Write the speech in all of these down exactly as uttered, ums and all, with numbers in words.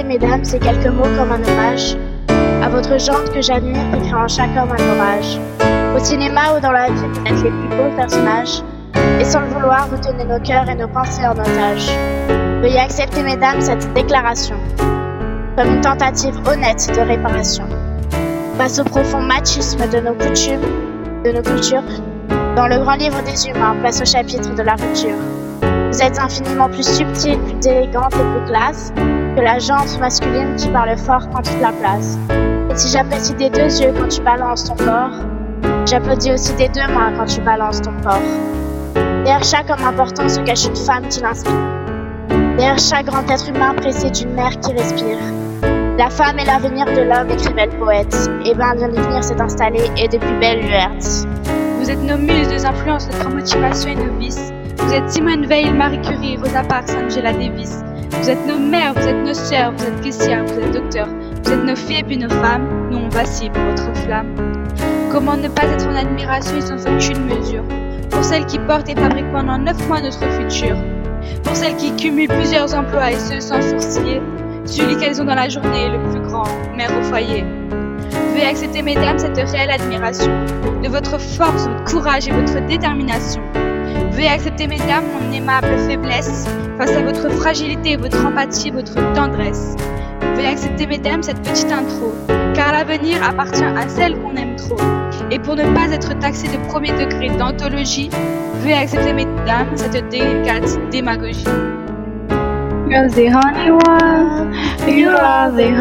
accepter, mesdames, ces quelques mots comme un hommage à votre gendre que j'admire, qui crée en chaque homme un orage. Au cinéma ou dans la vie, vous êtes les plus beaux personnages, et sans le vouloir, vous tenez nos cœurs et nos pensées en otage. Veuillez accepter, mesdames, cette déclaration comme une tentative honnête de réparation face au profond machisme de nos coutumes, de nos cultures. Dans le grand livre des humains, place au chapitre de la rupture. Vous êtes infiniment plus subtile, plus élégante et plus classe que la jante masculine qui parle fort prend toute la place. Et si j'apprécie des deux yeux quand tu balances ton corps, j'applaudis aussi des deux mains quand tu balances ton corps. Derrière chaque homme important se cache une femme qui l'inspire. Derrière chaque grand être humain pressé d'une mère qui respire. La femme est l'avenir de l'homme, écrivait le poète. Et ben, l'avenir s'est installé et depuis belle lurette. Vous êtes nos muses, nos influences, notre motivation et nos vices. Vous êtes Simone Veil, Marie Curie, Rosa Parks, Angela Davis. Vous êtes nos mères, vous êtes nos sœurs, vous êtes caissières, vous êtes docteurs. Vous êtes nos filles et puis nos femmes. Nous on vacille pour votre flamme. Comment ne pas être en admiration et sans aucune mesure pour celles qui portent et fabriquent pendant neuf mois notre futur. Pour celles qui cumulent plusieurs emplois et ce sans sourciller. Celui qu'elles ont dans la journée, le plus grand, mère au foyer. Veuillez accepter, mesdames, cette réelle admiration de votre force, votre courage et votre détermination. Veuillez accepter, mesdames, mon aimable faiblesse face à votre fragilité, votre empathie et votre tendresse. Veuillez accepter, mesdames, cette petite intro, car l'avenir appartient à celle qu'on aime trop. Et pour ne pas être taxé de premier degré d'anthologie, veuillez accepter, mesdames, cette délicate démagogie. You're the honey one, you are the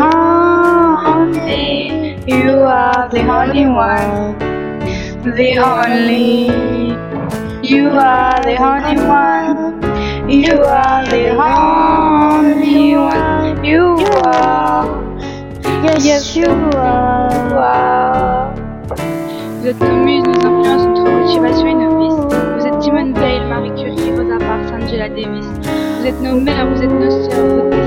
honey, you are the honey one, the only. You are the honey one, you are the honey one, you are, yes, yes you are. Vous êtes nos muses, nos influences, notre motivation et nos vices. Vous êtes Simone Veil, Marie Curie, Rosa Parks, Angela Davis. Vous êtes nos mères, vous êtes nos sœurs, vous êtes